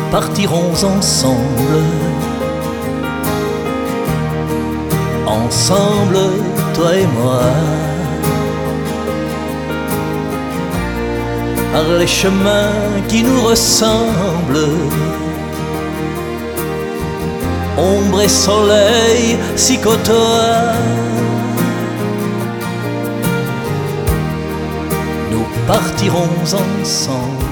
partirons ensemble. Ensemble, toi et moi, par les chemins qui nous ressemblent. Ombre et soleil s'y côtoient. Nous partirons ensemble.